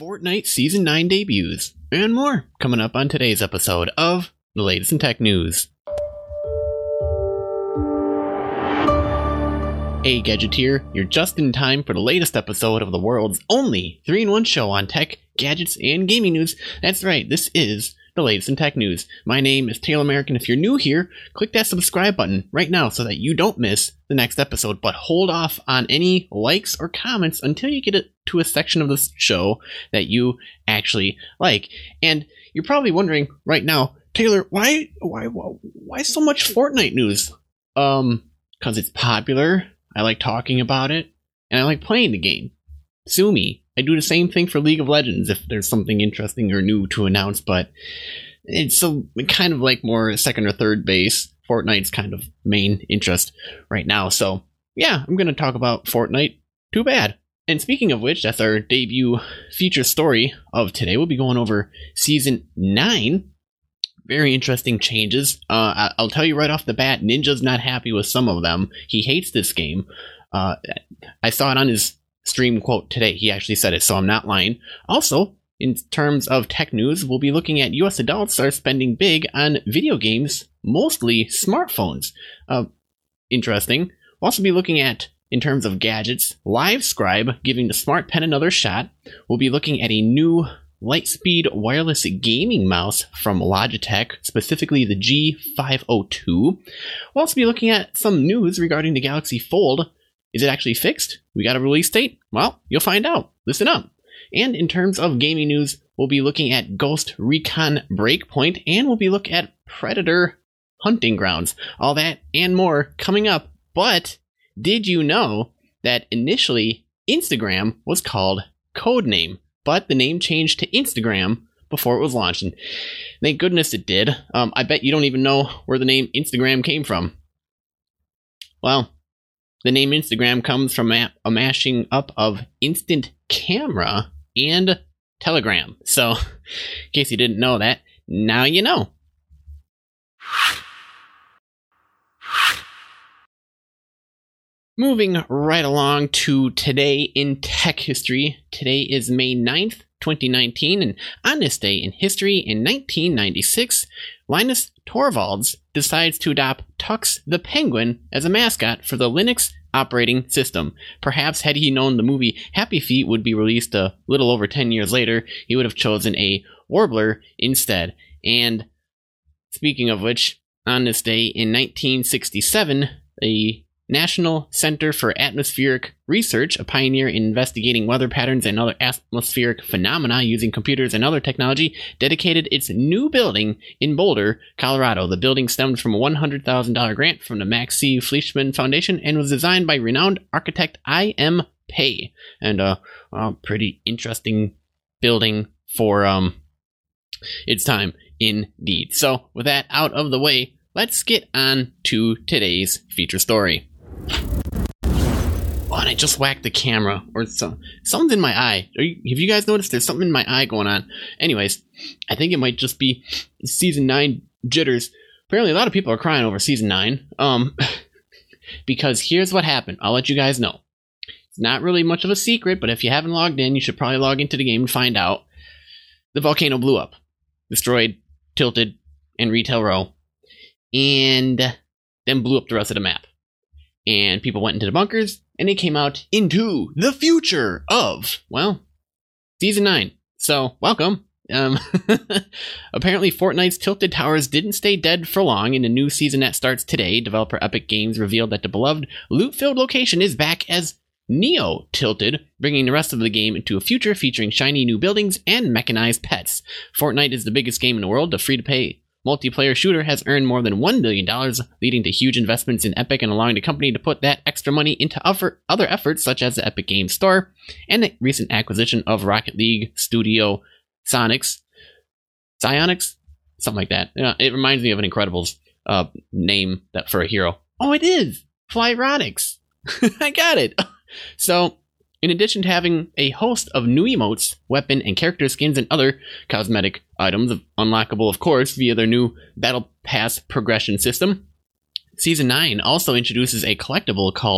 Fortnite Season 9 debuts, and more coming up on today's episode of the latest in tech news. Hey Gadgeteer, you're just in time for the latest episode of the world's only 3-in-1 show on tech, gadgets, and gaming news. That's right, this is the latest in tech news. My name is Taylor American. If you're new here, click that subscribe button right now so that you don't miss the next episode, but hold off on any likes or comments until you get to a section of this show that you actually like. And you're probably wondering right now, Taylor, why so much Fortnite news? Because it's popular, I like talking about it, and I like playing the game. Sue me. I do the same thing for League of Legends if there's something interesting or new to announce, but it's kind of like more second or third base. Fortnite's kind of main interest right now. So yeah, I'm going to talk about Fortnite. Too bad. And speaking of which, that's our debut feature story of today. We'll be going over Season 9. Very interesting changes. I'll tell you right off the bat, Ninja's not happy with some of them. He hates this game. I saw it on his stream quote today. He actually said it, so I'm not lying. Also, in terms of tech news, we'll be looking at US adults are spending big on video games, mostly smartphones. Interesting. We'll also be looking at, in terms of gadgets, LiveScribe giving the Smart Pen another shot. We'll be looking at a new Lightspeed wireless gaming mouse from Logitech, specifically the G502. We'll also be looking at some news regarding the Galaxy Fold. Is it actually fixed? We got a release date? Well, you'll find out. Listen up. And in terms of gaming news, we'll be looking at Ghost Recon Breakpoint, and we'll be looking at Predator Hunting Grounds. All that and more coming up. But did you know that initially Instagram was called Codename, but the name changed to Instagram before it was launched? And thank goodness it did. I bet you don't even know where the name Instagram came from. Well, the name Instagram comes from a mashing up of Instant Camera and Telegram. So, in case you didn't know that, now you know. Moving right along to today in tech history. Today is May 9th, 2019, and on this day in history in 1996, Linus Torvalds decides to adopt Tux the Penguin as a mascot for the Linux operating system. Perhaps had he known the movie Happy Feet would be released a little over 10 years later, he would have chosen a warbler instead. And speaking of which, on this day in 1967, the National Center for Atmospheric Research, a pioneer in investigating weather patterns and other atmospheric phenomena using computers and other technology, dedicated its new building in Boulder, Colorado. The building stemmed from a $100,000 grant from the Max C. Fleischmann Foundation and was designed by renowned architect I.M. Pei. And pretty interesting building for its time, indeed. So, with that out of the way, let's get on to today's feature story. Oh, and I just whacked the camera, or something's in my eye. Have you guys noticed there's something in my eye going on? Anyways, I think it might just be Season 9 jitters. Apparently a lot of people are crying over Season 9. Because here's what happened. I'll let you guys know. It's not really much of a secret, but if you haven't logged in, you should probably log into the game and find out. The volcano blew up. Destroyed, Tilted, and Retail Row. And then blew up the rest of the map. And people went into the bunkers, and they came out into the future of, well, Season 9. So, welcome. Apparently, Fortnite's Tilted Towers didn't stay dead for long. In the new season that starts today, developer Epic Games revealed that the beloved loot-filled location is back as Neo Tilted, bringing the rest of the game into a future featuring shiny new buildings and mechanized pets. Fortnite is the biggest game in the world. The free-to-play multiplayer shooter has earned more than $1 billion, leading to huge investments in Epic and allowing the company to put that extra money into other efforts such as the Epic Games Store and the recent acquisition of Rocket League studio Psionics, something like that. It reminds me of an Incredibles name that for a hero. Oh, it is Flyrotics. I got it. So, in addition to having a host of new emotes, weapon and character skins, and other cosmetic items, unlockable of course via their new Battle Pass progression system, Season 9 also introduces a collectible called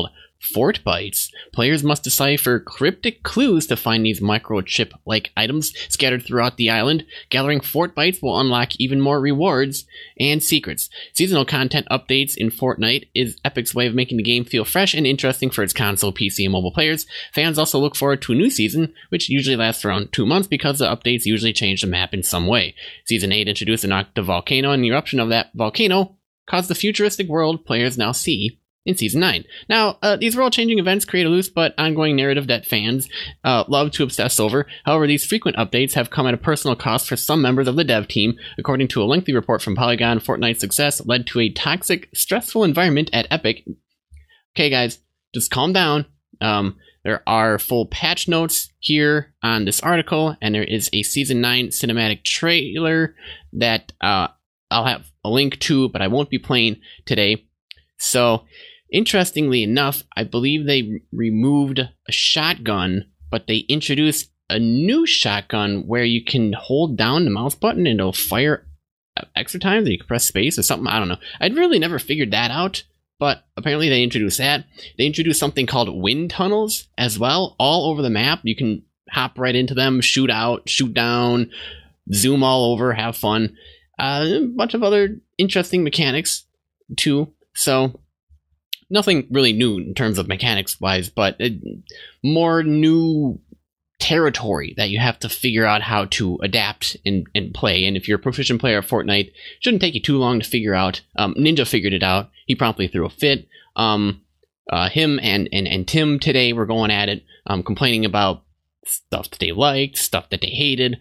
Fort Bites. Players must decipher cryptic clues to find these microchip-like items scattered throughout the island. Gathering Fort Bites will unlock even more rewards and secrets. Seasonal content updates in Fortnite is Epic's way of making the game feel fresh and interesting for its console, PC, and mobile players. Fans also look forward to a new season, which usually lasts around 2 months because the updates usually change the map in some way. Season 8 introduced an active volcano, and the eruption of that volcano caused the futuristic world players now see in Season 9. Now, these world-changing events create a loose but ongoing narrative that fans love to obsess over. However, these frequent updates have come at a personal cost for some members of the dev team. According to a lengthy report from Polygon, Fortnite's success led to a toxic, stressful environment at Epic. Okay, guys, just calm down. There are full patch notes here on this article, and there is a Season 9 cinematic trailer that I'll have a link to, but I won't be playing today. So, interestingly enough, I believe they removed a shotgun, but they introduced a new shotgun where you can hold down the mouse button and it'll fire extra times, and you can press space or something. I don't know. I'd really never figured that out, but apparently they introduced that. They introduced something called wind tunnels as well, all over the map. You can hop right into them, shoot out, shoot down, zoom all over, have fun. A bunch of other interesting mechanics too. So, nothing really new in terms of mechanics-wise, but more new territory that you have to figure out how to adapt and play. And if you're a proficient player of Fortnite, it shouldn't take you too long to figure out. Ninja figured it out. He promptly threw a fit. Him and Tim today were going at it, complaining about stuff that they liked, stuff that they hated.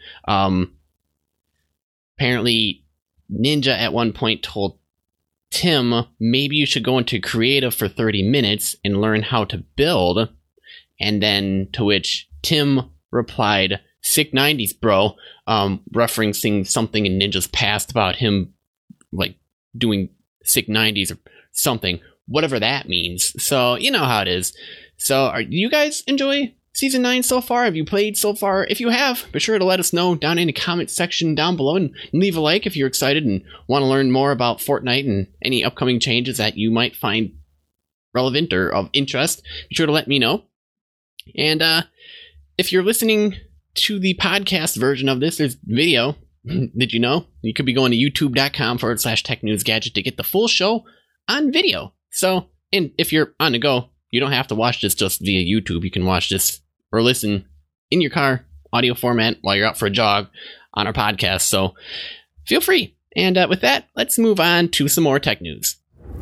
Apparently, Ninja at one point told Tim, maybe you should go into creative for 30 minutes and learn how to build. And then to which Tim replied, sick 90s, bro, referencing something in Ninja's past about him like doing sick 90s or something, whatever that means. So you know how it is. So do you guys enjoy Season 9 so far? Have you played so far? If you have, be sure to let us know down in the comment section down below, and leave a like if you're excited and want to learn more about Fortnite and any upcoming changes that you might find relevant or of interest. Be sure to let me know. And if you're listening to the podcast version of this, there's video. Did you know? You could be going to youtube.com/technewsgadget to get the full show on video. So, and if you're on the go, you don't have to watch this just via YouTube. You can watch this or listen in your car, audio format, while you're out for a jog on our podcast. So feel free. And with that, let's move on to some more tech news.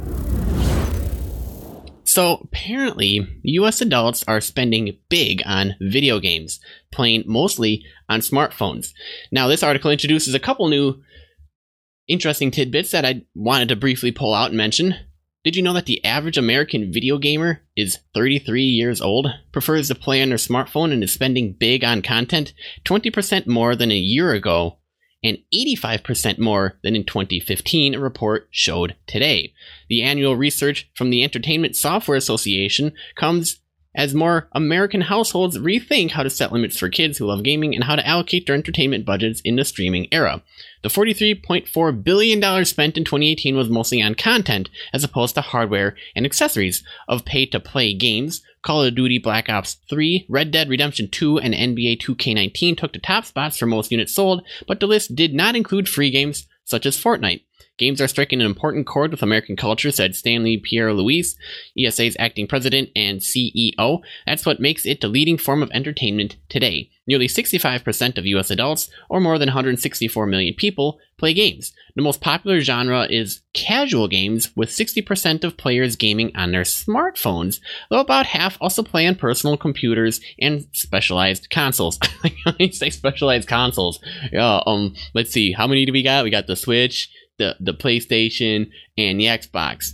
So apparently, US adults are spending big on video games, playing mostly on smartphones. Now, this article introduces a couple new interesting tidbits that I wanted to briefly pull out and mention. Did you know that the average American video gamer is 33 years old, prefers to play on their smartphone, and is spending big on content? 20% more than a year ago, and 85% more than in 2015, a report showed today. The annual research from the Entertainment Software Association comes as more American households rethink how to set limits for kids who love gaming and how to allocate their entertainment budgets in the streaming era. The $43.4 billion spent in 2018 was mostly on content, as opposed to hardware and accessories of pay-to-play games. Call of Duty Black Ops 3, Red Dead Redemption 2, and NBA 2K19 took the top spots for most units sold, but the list did not include free games such as Fortnite. Games are striking an important chord with American culture, said Stanley Pierre-Louis, ESA's acting president and CEO. That's what makes it the leading form of entertainment today. Nearly 65% of U.S. adults, or more than 164 million people, play games. The most popular genre is casual games, with 60% of players gaming on their smartphones, though about half also play on personal computers and specialized consoles. I say specialized consoles. Yeah, let's see, how many do we got? We got the Switch, the PlayStation, and the Xbox.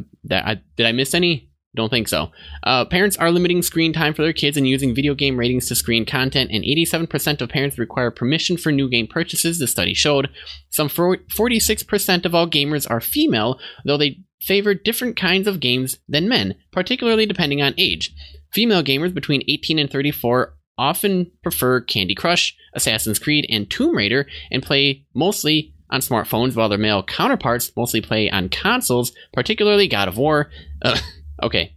Did I miss any? Don't think so. Parents are limiting screen time for their kids and using video game ratings to screen content, and 87% of parents require permission for new game purchases, the study showed. Some 46% of all gamers are female, though they favor different kinds of games than men, particularly depending on age. Female gamers between 18 and 34 often prefer Candy Crush, Assassin's Creed, and Tomb Raider, and play mostly on smartphones, while their male counterparts mostly play on consoles, particularly God of War. Okay,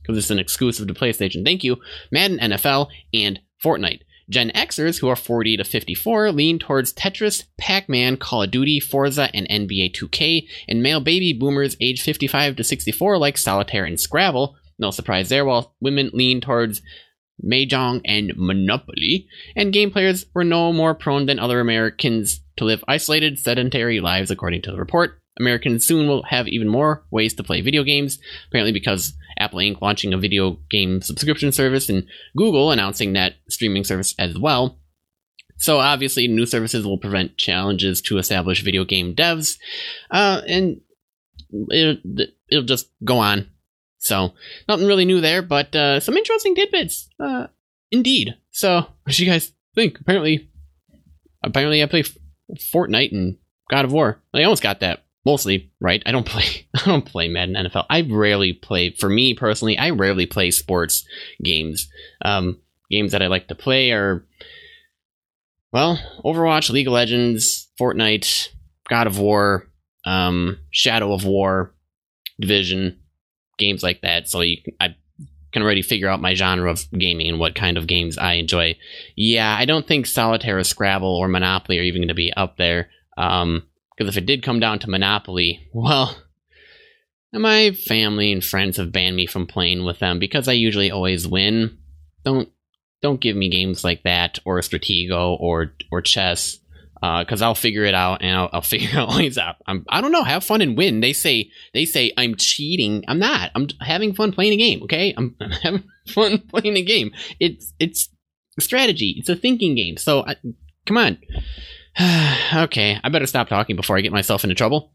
because it's an exclusive to PlayStation. Thank you. Madden NFL and Fortnite. Gen Xers, who are 40 to 54, lean towards Tetris, Pac-Man, Call of Duty, Forza, and NBA 2K, and male baby boomers age 55 to 64 like Solitaire and Scrabble. No surprise there, while women lean towards Mahjong and Monopoly, and game players were no more prone than other Americans to live isolated, sedentary lives, according to the report. Americans soon will have even more ways to play video games, apparently because Apple Inc. launching a video game subscription service and Google announcing that streaming service as well. So obviously new services will prevent challenges to establish video game devs, and it'll just go on. So nothing really new there, but some interesting tidbits, indeed. So what do you guys think? Apparently I play Fortnite and God of War. I almost got that mostly right. I don't play Madden NFL. I rarely play. For me personally, I rarely play sports games. Games that I like to play are, well, Overwatch, League of Legends, Fortnite, God of War, Shadow of War, Division, games like that. So I can already figure out my genre of gaming and what kind of games I enjoy. Yeah, I don't think Solitaire or Scrabble or Monopoly are even going to be up there. Because if it did come down to Monopoly, well, my family and friends have banned me from playing with them because I usually always win. Don't give me games like that or Stratego or chess, because I'll figure it out and I'll figure out ways out. I don't know. Have fun and win. They say I'm cheating. I'm not. I'm having fun playing a game. Okay, I'm having fun playing a game. It's a strategy. It's a thinking game. So come on. Okay, I better stop talking before I get myself into trouble.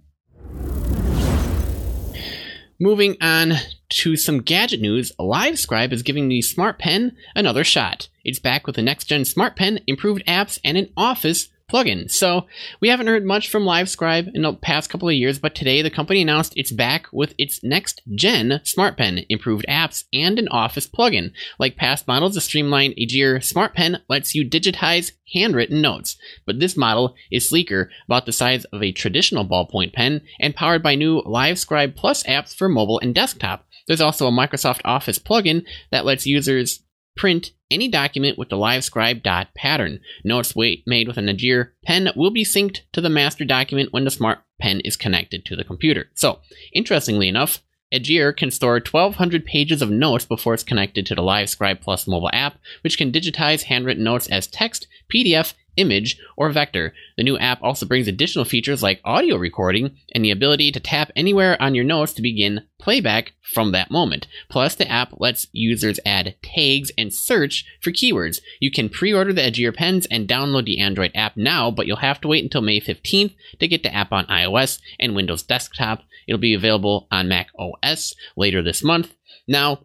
Moving on to some gadget news, LiveScribe is giving the Smart Pen another shot. It's back with the next-gen Smart Pen, improved apps, and an Office plugin. So we haven't heard much from LiveScribe in the past couple of years, but today the company announced it's back with its next-gen Smart Pen, improved apps, and an Office plugin. Like past models, the streamlined Agere Smart Pen lets you digitize handwritten notes, but this model is sleeker, about the size of a traditional ballpoint pen, and powered by new LiveScribe Plus apps for mobile and desktop. There's also a Microsoft Office plugin that lets users print any document with the LiveScribe dot pattern. Notes made with an Agere pen will be synced to the master document when the Smart Pen is connected to the computer. So, interestingly enough, Agere can store 1,200 pages of notes before it's connected to the LiveScribe Plus mobile app, which can digitize handwritten notes as text, PDF, image, or vector. The new app also brings additional features like audio recording and the ability to tap anywhere on your notes to begin playback from that moment. Plus, the app lets users add tags and search for keywords. You can pre-order the Agere pens and download the Android app now, but you'll have to wait until May 15th to get the app on iOS and Windows Desktop. It'll be available on Mac OS later this month. Now,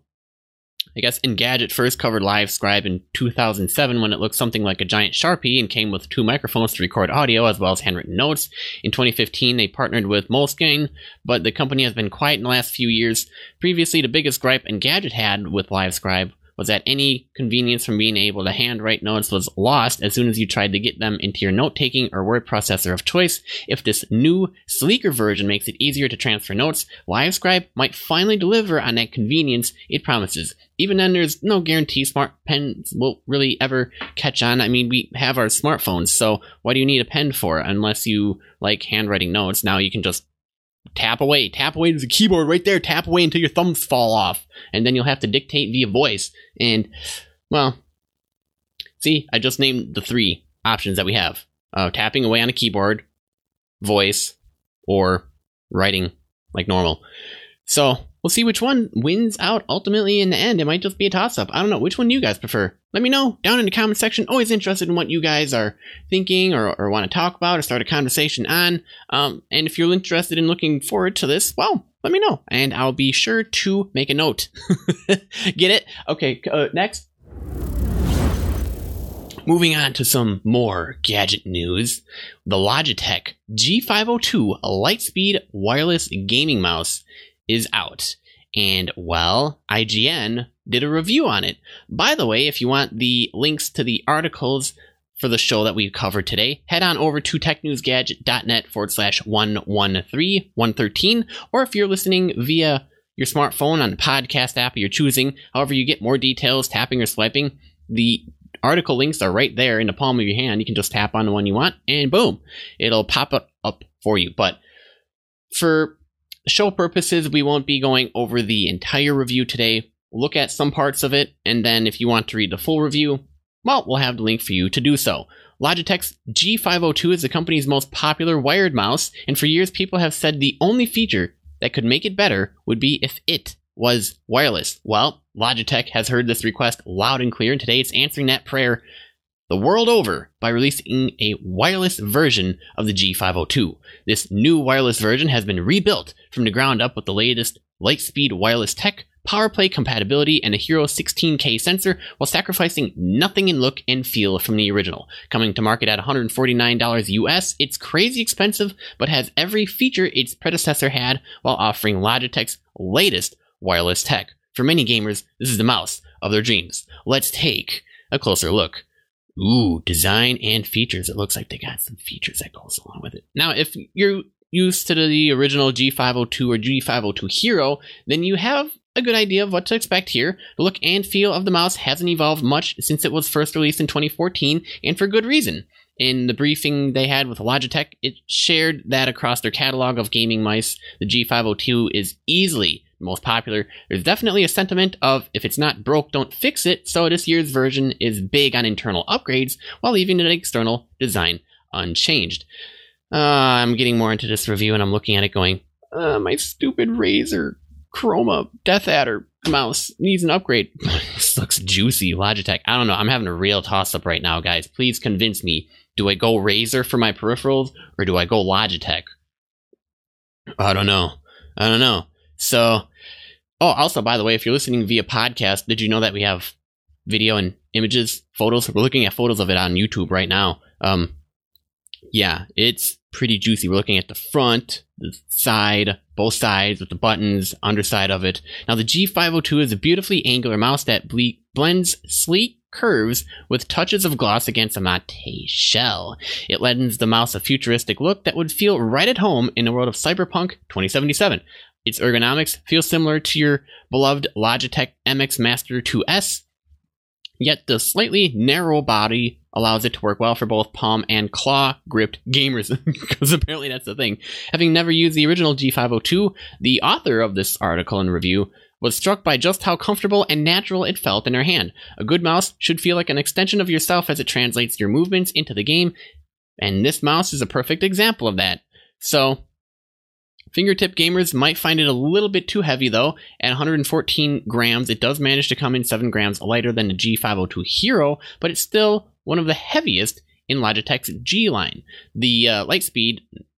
I guess Engadget first covered LiveScribe in 2007 when it looked something like a giant Sharpie and came with 2 microphones to record audio as well as handwritten notes. In 2015, they partnered with Moleskine, but the company has been quiet in the last few years. Previously, the biggest gripe Engadget had with LiveScribe was that any convenience from being able to handwrite notes was lost as soon as you tried to get them into your note-taking or word processor of choice. If this new, sleeker version makes it easier to transfer notes, LiveScribe might finally deliver on that convenience it promises. Even then, there's no guarantee Smart Pens will really ever catch on. I mean, we have our smartphones, so what do you need a pen for? Unless you like handwriting notes, now you can just tap away. There's a keyboard right there. Tap away until your thumbs fall off. And then you'll have to dictate via voice. And, well, see, I just named the 3 options that we have. Tapping away on a keyboard, voice, or writing like normal. So, we'll see which one wins out ultimately in the end. It might just be a toss-up. I don't know. Which one do you guys prefer? Let me know down in the comment section. Always interested in what you guys are thinking or want to talk about or start a conversation on. And if you're interested in looking forward to this, well, let me know. And I'll be sure to make a note. Get it? Okay, next. Moving on to some more gadget news. The Logitech G502 Lightspeed Wireless Gaming Mouse is out. And, well, IGN did a review on it. By the way, if you want the links to the articles for the show that we covered today, head on over to technewsgadget.net/113, 113, or if you're listening via your smartphone on the podcast app of your choosing. However you get more details, tapping or swiping, the article links are right there in the palm of your hand. You can just tap on the one you want and boom, it'll pop it up for you. But for show purposes, we won't be going over the entire review today. We'll look at some parts of it, and then if you want to read the full review, well, we'll have the link for you to do so. Logitech's G502 is the company's most popular wired mouse, and for years people have said the only feature that could make it better would be if it was wireless. Well, Logitech has heard this request loud and clear, and today it's answering that prayer the world over by releasing a wireless version of the G502. This new wireless version has been rebuilt from the ground up with the latest Lightspeed wireless tech, PowerPlay compatibility, and a Hero 16K sensor, while sacrificing nothing in look and feel from the original. Coming to market at $149 US, it's crazy expensive, but has every feature its predecessor had, while offering Logitech's latest wireless tech. For many gamers, this is the mouse of their dreams. Let's take a closer look. Ooh, design and features. It looks like they got some features that goes along with it. Now, if you're used to the original G502 or G502 Hero, then you have a good idea of what to expect here. The look and feel of the mouse hasn't evolved much since it was first released in 2014, and for good reason. In the briefing they had with Logitech, it shared that across their catalog of gaming mice, the G502 is easily the most popular. There's definitely a sentiment of, if it's not broke, don't fix it, so this year's version is big on internal upgrades, while leaving the external design unchanged. I'm getting more into this review, and I'm looking at it going, my stupid Razer Chroma Death Adder mouse needs an upgrade. This looks juicy, Logitech. I don't know. I'm having a real toss-up right now, guys. Please convince me. Do I go Razer for my peripherals, or do I go Logitech? I don't know. So, also, by the way, if you're listening via podcast, did you know that we have video and images, photos? We're looking at photos of it on YouTube right now. Yeah, it's pretty juicy. We're looking at the front, the side, both sides with the buttons, underside of it. Now, the G502 is a beautifully angular mouse that blends sleek curves with touches of gloss against a matte shell. It lends the mouse a futuristic look that would feel right at home in the world of Cyberpunk 2077. Its ergonomics feel similar to your beloved Logitech MX Master 2S, yet the slightly narrow body allows it to work well for both palm and claw-gripped gamers, because apparently that's the thing. Having never used the original G502, the author of this article and review was struck by just how comfortable and natural it felt in her hand. A good mouse should feel like an extension of yourself as it translates your movements into the game, and this mouse is a perfect example of that. So, fingertip gamers might find it a little bit too heavy though. At 114 grams, it does manage to come in 7 grams lighter than the G502 Hero, but it's still one of the heaviest in Logitech's G line. The Lightspeed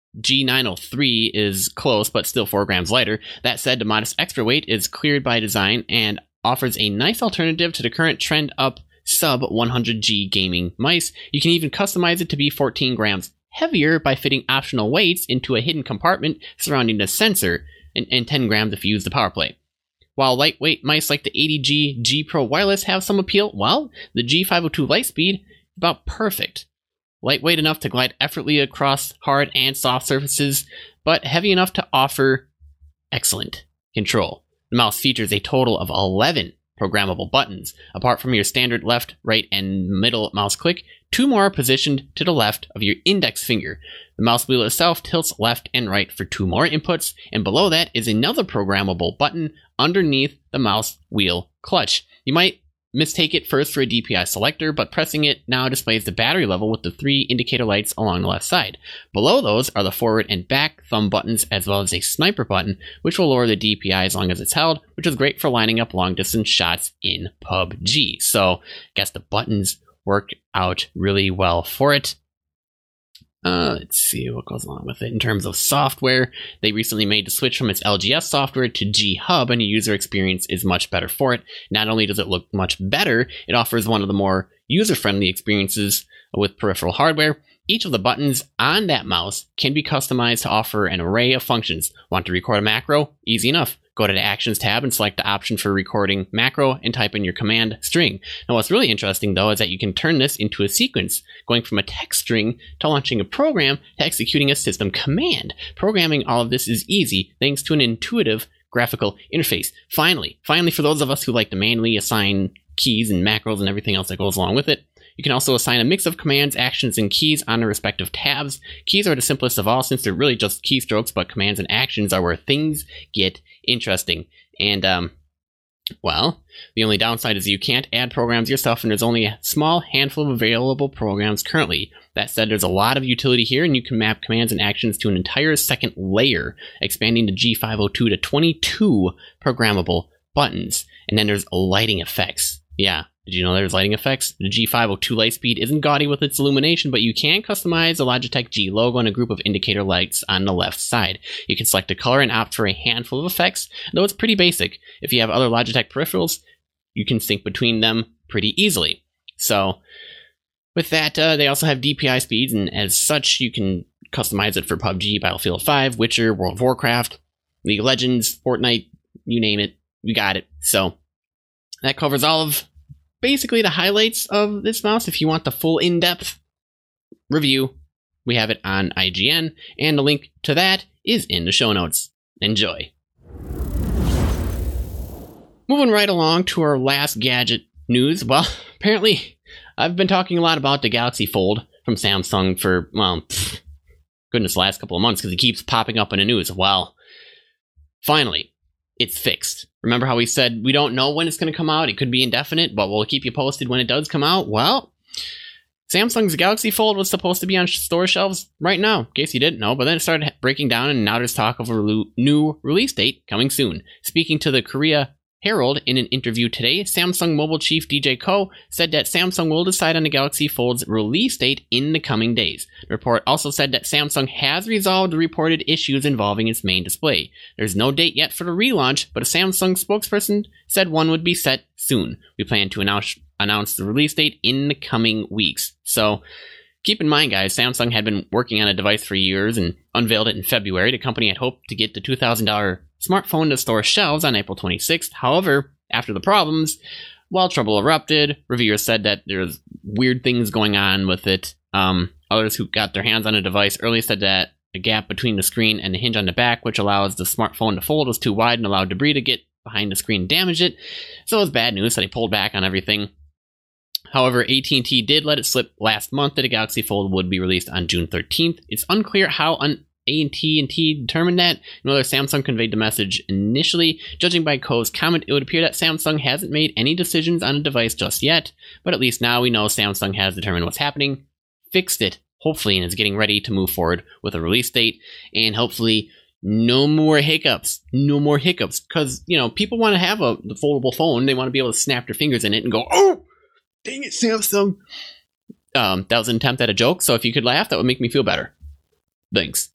G903 is close, but still 4 grams lighter. That said, the modest extra weight is cleared by design and offers a nice alternative to the current trend up sub 100G gaming mice. You can even customize it to be 14 grams heavier by fitting optional weights into a hidden compartment surrounding the sensor, and 10 grams if you use the PowerPlay. While lightweight mice like the 80G G Pro Wireless have some appeal, well, the G502 Lightspeed is about perfect. Lightweight enough to glide effortlessly across hard and soft surfaces, but heavy enough to offer excellent control. The mouse features a total of 11 programmable buttons. Apart from your standard left, right, and middle mouse click, 2 more are positioned to the left of your index finger. The mouse wheel itself tilts left and right for 2 more inputs, and below that is another programmable button underneath the mouse wheel clutch. You might mistake it first for a DPI selector, but pressing it now displays the battery level with the 3 indicator lights along the left side. Below those are the forward and back thumb buttons, as well as a sniper button, which will lower the DPI as long as it's held, which is great for lining up long distance shots in PUBG. So, I guess the buttons work out really well for it. Let's see what goes along with it. In terms of software, they recently made the switch from its LGS software to G-Hub, and the user experience is much better for it. Not only does it look much better, it offers one of the more user-friendly experiences with peripheral hardware. Each of the buttons on that mouse can be customized to offer an array of functions. Want to record a macro? Easy enough. Go to the Actions tab and select the option for recording macro and type in your command string. Now, what's really interesting, though, is that you can turn this into a sequence, going from a text string to launching a program to executing a system command. Programming all of this is easy thanks to an intuitive graphical interface. Finally, for those of us who like to manually assign keys and macros and everything else that goes along with it, you can also assign a mix of commands, actions, and keys on the respective tabs. Keys are the simplest of all since they're really just keystrokes, but commands and actions are where things get interesting. And, well, the only downside is you can't add programs yourself, and there's only a small handful of available programs currently. That said, there's a lot of utility here, and you can map commands and actions to an entire second layer, expanding the G502 to 22 programmable buttons. And then there's lighting effects. Yeah, did you know there's lighting effects? The G502 Lightspeed isn't gaudy with its illumination, but you can customize the Logitech G logo and a group of indicator lights on the left side. You can select a color and opt for a handful of effects, though it's pretty basic. If you have other Logitech peripherals, you can sync between them pretty easily. So, with that, they also have DPI speeds, and as such, you can customize it for PUBG, Battlefield 5, Witcher, World of Warcraft, League of Legends, Fortnite, you name it, you got it. So, that covers all of basically the highlights of this mouse. If you want the full in-depth review, we have it on IGN, and the link to that is in the show notes. Enjoy. Moving right along to our last gadget news. Well, apparently, I've been talking a lot about the Galaxy Fold from Samsung for, well, goodness, the last couple of months because it keeps popping up in the news. Well, finally, it's fixed. Remember how we said we don't know when it's going to come out? It could be indefinite, but we'll keep you posted when it does come out. Well, Samsung's Galaxy Fold was supposed to be on store shelves right now, in case you didn't know, but then it started breaking down, and now there's talk of a new release date coming soon. Speaking to the Korea Herald in an interview today, Samsung Mobile Chief DJ Ko said that Samsung will decide on the Galaxy Fold's release date in the coming days. The report also said that Samsung has resolved the reported issues involving its main display. There's no date yet for the relaunch, but a Samsung spokesperson said one would be set soon. We plan to announce the release date in the coming weeks. So, keep in mind, guys, Samsung had been working on a device for years and unveiled it in February. The company had hoped to get the $2,000 smartphone to store shelves on April 26th. However, after the problems, well, trouble erupted. Reviewers said that there's weird things going on with it. Others who got their hands on the device early said that the gap between the screen and the hinge on the back, which allows the smartphone to fold, was too wide and allowed debris to get behind the screen and damage it. So it was bad news, so they pulled back on everything. However, AT&T did let it slip last month that a Galaxy Fold would be released on June 13th. It's unclear how AT&T determined that, and whether Samsung conveyed the message initially. Judging by Ko's comment, it would appear that Samsung hasn't made any decisions on the device just yet, but at least now we know Samsung has determined what's happening, fixed it, hopefully, and is getting ready to move forward with a release date, and hopefully no more hiccups, because, you know, people want to have the foldable phone, they want to be able to snap their fingers in it and go, oh, dang it, Samsung. That was an attempt at a joke, so if you could laugh, that would make me feel better. Thanks.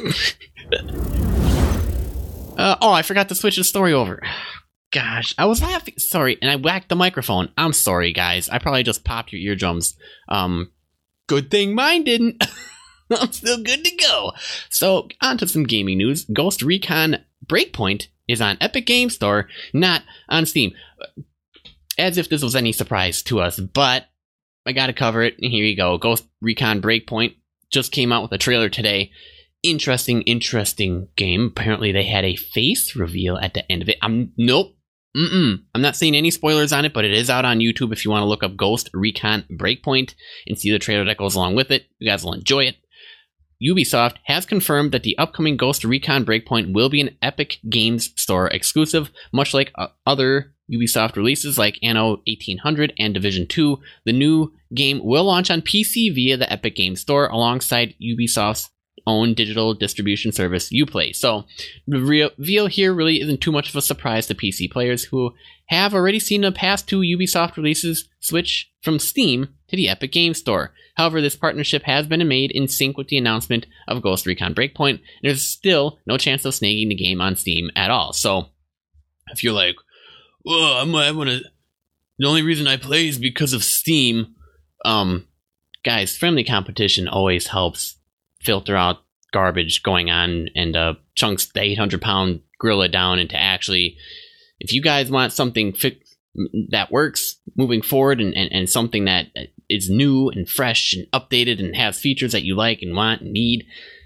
I forgot to switch the story over. Gosh, I was laughing. Sorry, and I whacked the microphone. I'm sorry, guys. I probably just popped your eardrums. Good thing mine didn't. I'm still good to go. So, on to some gaming news. Ghost Recon Breakpoint is on Epic Games Store, not on Steam. As if this was any surprise to us, but I gotta cover it, and here you go. Ghost Recon Breakpoint just came out with a trailer today. Interesting game. Apparently they had a face reveal at the end of it. I'm not saying any spoilers on it, but it is out on YouTube if you want to look up Ghost Recon Breakpoint and see the trailer that goes along with it. You guys will enjoy it. Ubisoft has confirmed that the upcoming Ghost Recon Breakpoint will be an Epic Games Store exclusive, much like other Ubisoft releases like Anno 1800 and Division 2. The new game will launch on PC via the Epic Games Store alongside Ubisoft's own digital distribution service, Uplay. So the reveal here really isn't too much of a surprise to PC players who have already seen the past two Ubisoft releases switch from Steam to the Epic Games Store. However, this partnership has been made in sync with the announcement of Ghost Recon Breakpoint, and there's still no chance of snagging the game on Steam at all. So if you're like, well, the only reason I play is because of Steam, guys, friendly competition always helps filter out garbage going on and chunks the 800-pound gorilla down into actually, if you guys want something that works moving forward and something that is new and fresh and updated and has features that you like and want and need,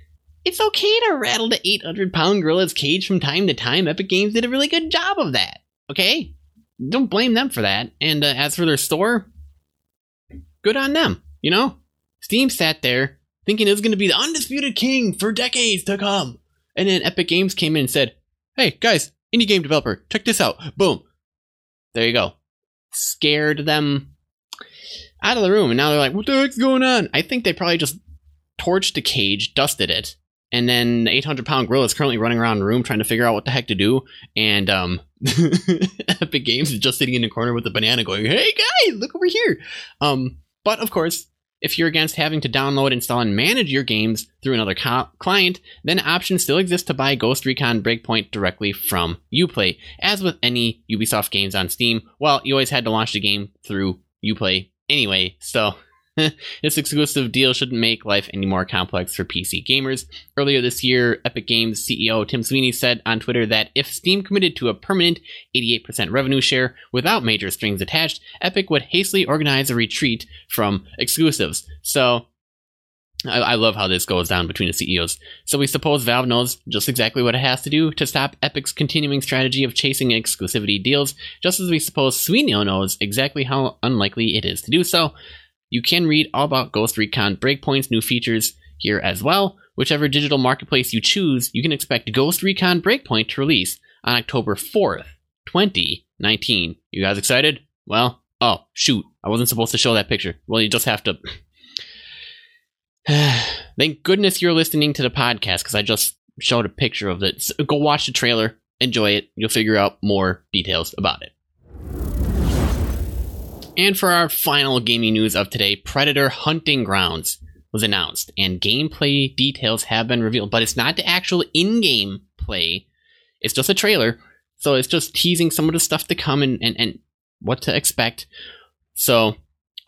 it's okay to rattle the 800-pound gorilla's cage from time to time. Epic Games did a really good job of that, okay? Don't blame them for that. And as for their store, good on them, you know? Steam sat there thinking it was going to be the undisputed king for decades to come. And then Epic Games came in and said, hey, guys, indie game developer, check this out. Boom. There you go. Scared them out of the room. And now they're like, what the heck's going on? I think they probably just torched the cage, dusted it. And then the 800-pound gorilla is currently running around the room trying to figure out what the heck to do. And Epic Games is just sitting in the corner with a banana going, hey, guys, look over here. But, of course, if you're against having to download, install, and manage your games through another client, then options still exist to buy Ghost Recon Breakpoint directly from Uplay. As with any Ubisoft games on Steam, well, you always had to launch the game through Uplay anyway, so this exclusive deal shouldn't make life any more complex for PC gamers. Earlier this year, Epic Games CEO Tim Sweeney said on Twitter that if Steam committed to a permanent 88% revenue share without major strings attached, Epic would hastily organize a retreat from exclusives. So, I love how this goes down between the CEOs. So we suppose Valve knows just exactly what it has to do to stop Epic's continuing strategy of chasing exclusivity deals, just as we suppose Sweeney knows exactly how unlikely it is to do so. You can read all about Ghost Recon Breakpoint's new features here as well. Whichever digital marketplace you choose, you can expect Ghost Recon Breakpoint to release on October 4th, 2019. You guys excited? Well, oh, shoot. I wasn't supposed to show that picture. Well, you just have to... Thank goodness you're listening to the podcast, because I just showed a picture of it. So go watch the trailer, enjoy it. You'll figure out more details about it. And for our final gaming news of today, Predator Hunting Grounds was announced, and gameplay details have been revealed, but it's not the actual in-game play. It's just a trailer, so it's just teasing some of the stuff to come and what to expect. So,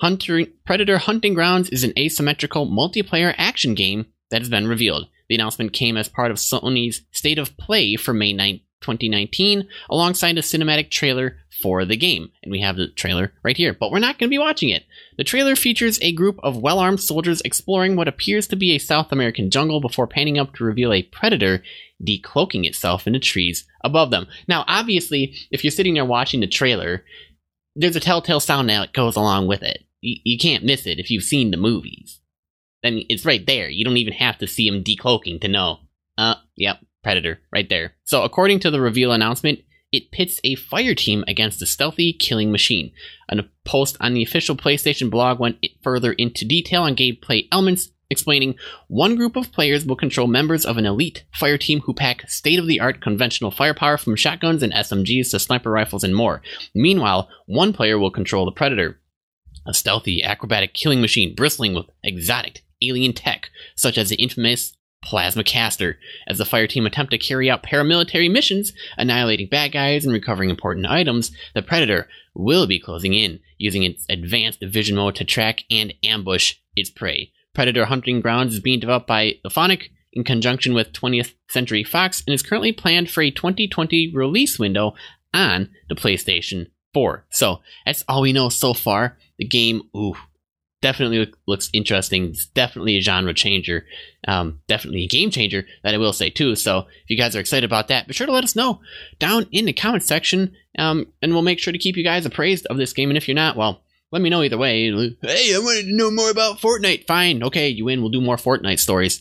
Predator Hunting Grounds is an asymmetrical multiplayer action game that has been revealed. The announcement came as part of Sony's State of Play for May 9th, 2019, alongside a cinematic trailer for the game. And we have the trailer right here, but we're not going to be watching it. The trailer features a group of well-armed soldiers exploring what appears to be a South American jungle before panning up to reveal a predator decloaking itself in the trees above them. Now, obviously, if you're sitting there watching the trailer, there's a telltale sound that goes along with it. You can't miss it if you've seen the movies. I mean, it's right there. You don't even have to see him decloaking to know. Yep, Predator, right there. So according to the reveal announcement, it pits a fire team against a stealthy killing machine. A post on the official PlayStation blog went further into detail on gameplay elements, explaining one group of players will control members of an elite fire team who pack state-of-the-art conventional firepower from shotguns and SMGs to sniper rifles and more. Meanwhile, one player will control the Predator, a stealthy, acrobatic killing machine bristling with exotic alien tech, such as the infamous Plasma Caster, as the fire team attempt to carry out paramilitary missions, annihilating bad guys and recovering important items. The Predator will be closing in, using its advanced vision mode to track and ambush its prey. Predator Hunting Grounds is being developed by Auphonic in conjunction with 20th Century Fox and is currently planned for a 2020 release window on the PlayStation 4. So that's all we know so far. The game, definitely looks interesting. It's definitely a genre changer. Definitely a game changer, that I will say too. So if you guys are excited about that, be sure to let us know down in the comment section, and we'll make sure to keep you guys appraised of this game. And if you're not, well, let me know either way. Hey, I wanted to know more about Fortnite. Fine, okay, you win. We'll do more Fortnite stories.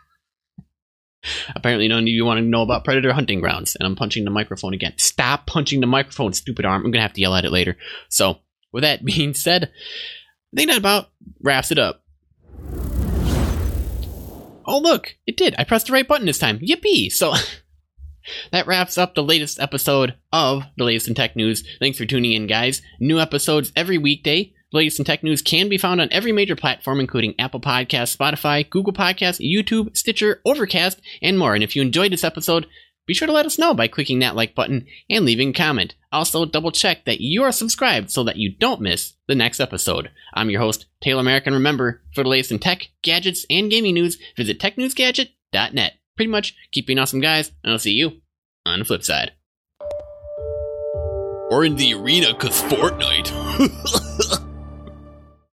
Apparently none of you want to know about Predator Hunting Grounds. And I'm punching the microphone again. Stop punching the microphone, stupid arm. I'm going to have to yell at it later. So with that being said, I think that about wraps it up. Oh, look, it did. I pressed the right button this time. Yippee! So that wraps up the latest episode of the Latest in Tech News. Thanks for tuning in, guys. New episodes every weekday. The Latest in Tech News can be found on every major platform, including Apple Podcasts, Spotify, Google Podcasts, YouTube, Stitcher, Overcast, and more. And if you enjoyed this episode, be sure to let us know by clicking that like button and leaving a comment. Also, double check that you are subscribed so that you don't miss the next episode. I'm your host, Taylor Merrick, and remember, for the latest in tech, gadgets, and gaming news, visit technewsgadget.net. Pretty much, keep being awesome, guys, and I'll see you on the flip side. Or in the arena, 'cause Fortnite.